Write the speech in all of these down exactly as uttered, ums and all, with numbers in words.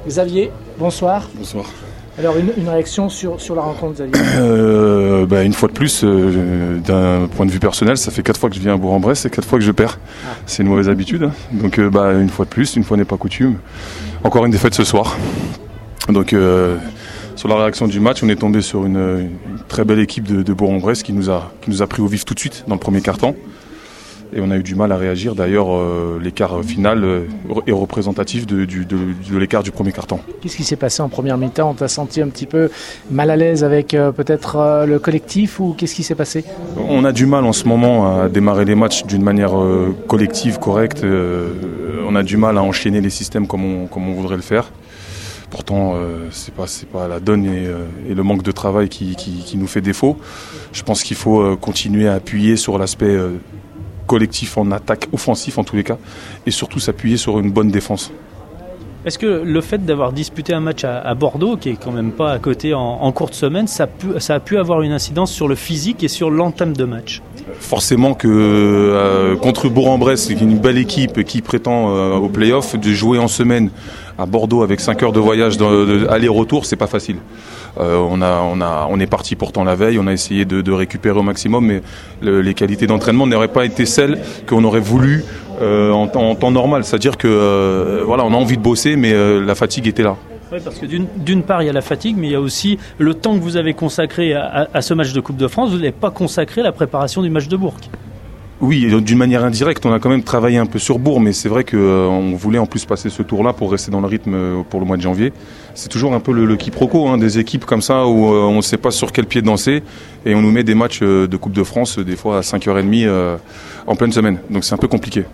Xavier, bonsoir. Bonsoir. Alors une, une réaction sur, sur la rencontre, Xavier. euh, bah, Une fois de plus, euh, d'un point de vue personnel, ça fait quatre fois que je viens à Bourg-en-Bresse et quatre fois que je perds. Ah. C'est une mauvaise habitude. Hein. Donc euh, bah, une fois de plus, une fois n'est pas coutume. Encore une défaite ce soir. Donc euh, sur la réaction du match, on est tombé sur une, une très belle équipe de, de Bourg-en-Bresse qui nous a, qui nous a pris au vif tout de suite dans le premier quart-temps. Et on a eu du mal à réagir. D'ailleurs, euh, l'écart final euh, est représentatif de, de, de, de l'écart du premier quart-temps. Qu'est-ce qui s'est passé en première mi-temps ? On t'a senti un petit peu mal à l'aise avec euh, peut-être euh, le collectif ou qu'est-ce qui s'est passé ? On a du mal en ce moment à démarrer les matchs d'une manière euh, collective, correcte. Euh, on a du mal à enchaîner les systèmes comme on, comme on voudrait le faire. Pourtant, euh, c'est pas, c'est pas la donne et, euh, et le manque de travail qui, qui, qui nous fait défaut. Je pense qu'il faut euh, continuer à appuyer sur l'aspect euh, collectif en attaque offensif en tous les cas et surtout s'appuyer sur une bonne défense. Est-ce que le fait d'avoir disputé un match à, à Bordeaux, qui est quand même pas à côté en, en courte semaine, ça, pu, ça a pu avoir une incidence sur le physique et sur l'entame de match ? Forcément que euh, contre Bourg-en-Bresse, c'est une belle équipe qui prétend euh, au play-off, de jouer en semaine à Bordeaux avec cinq heures de voyage de, de aller-retour, c'est pas facile. Euh, on, a, on, a, on est parti pourtant la veille, on a essayé de, de récupérer au maximum, mais le, les qualités d'entraînement n'auraient pas été celles qu'on aurait voulu euh, en, en temps normal. C'est-à-dire que euh, voilà, on a envie de bosser, mais euh, la fatigue était là. Oui, parce que d'une, d'une part, il y a la fatigue, mais il y a aussi le temps que vous avez consacré à, à, à ce match de Coupe de France. Vous n'avez pas consacré à la préparation du match de Bourg. Oui, d'une manière indirecte, on a quand même travaillé un peu sur Bourg, mais c'est vrai qu'on euh, voulait en plus passer ce tour-là pour rester dans le rythme euh, pour le mois de janvier. C'est toujours un peu le, le quiproquo, hein, des équipes comme ça où euh, on ne sait pas sur quel pied danser et on nous met des matchs euh, de Coupe de France euh, des fois à cinq heures trente euh, en pleine semaine. Donc c'est un peu compliqué.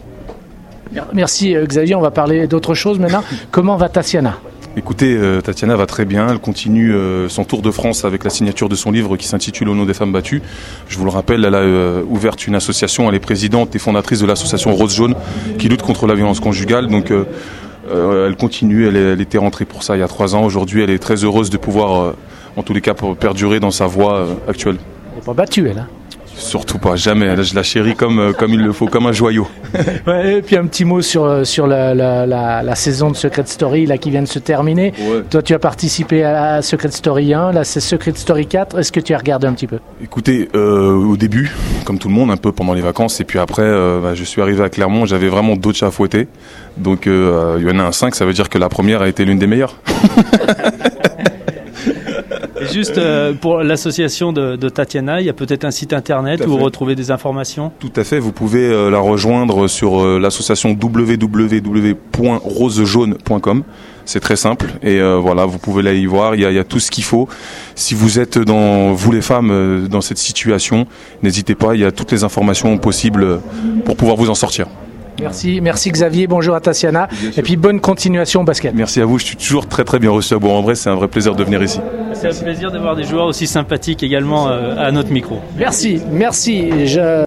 Merci Xavier, on va parler d'autre chose maintenant. Comment va Tatiana ? Écoutez, euh, Tatiana va très bien, elle continue euh, son tour de France avec la signature de son livre qui s'intitule Au nom des femmes battues. Je vous le rappelle, elle a euh, ouvert une association, elle est présidente et fondatrice de l'association Rose Jaune qui lutte contre la violence conjugale. Donc euh, euh, elle continue, elle, est, elle était rentrée pour ça il y a trois ans. Aujourd'hui, elle est très heureuse de pouvoir, euh, en tous les cas, pour perdurer dans sa voie euh, actuelle. Elle n'est pas battue, elle, hein ? Surtout pas, jamais. Je la chéris comme, comme il le faut, comme un joyau. Ouais, et puis un petit mot sur, sur la, la, la, la saison de Secret Story là, qui vient de se terminer. Ouais. Toi, tu as participé à Secret Story un, là c'est Secret Story quatre. Est-ce que tu as regardé un petit peu ? Écoutez, euh, au début, comme tout le monde, un peu pendant les vacances, et puis après, euh, bah, je suis arrivé à Clermont, j'avais vraiment d'autres chats à fouetter. Donc euh, il y en a un cinq, ça veut dire que la première a été l'une des meilleures. Et juste euh, pour l'association de, de Tatiana, il y a peut-être un site internet où vous retrouvez des informations ? Tout à fait, vous pouvez euh, la rejoindre sur euh, l'association w w w point rose jaune point com. C'est très simple et euh, voilà, vous pouvez là y voir, il y a, il y a tout ce qu'il faut. Si vous êtes dans, vous les femmes, euh, dans cette situation, n'hésitez pas, il y a toutes les informations possibles pour pouvoir vous en sortir. Merci, merci Xavier, bonjour à Tatiana et puis bonne continuation au basket. Merci à vous, je suis toujours très très bien reçu à Bourg-en-Bresse, c'est un vrai plaisir de venir ici. C'est un plaisir d'avoir des joueurs aussi sympathiques également euh, à notre micro. Merci, merci. Je...